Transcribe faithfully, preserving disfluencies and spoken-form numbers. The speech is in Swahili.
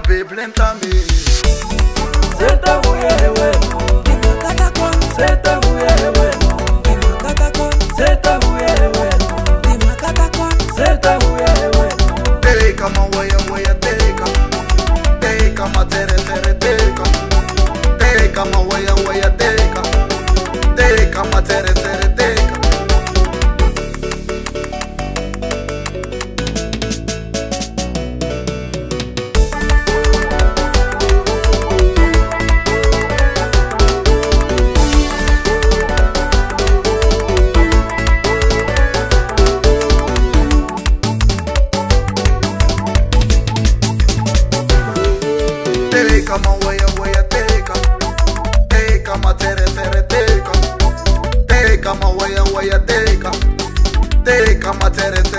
baby lentami. Seta wewe, Nimakata kwa, seta wewe, nimakata kwa, seta wewe, nimakata kwa. seta wewe. Teka mawaya waya teka, teka matere tere teka, teka mawaya waya teka, teka matere tere teka. Teka mawaya waya teka, teka matere tere teka, teka mawaya waya teka, teka matere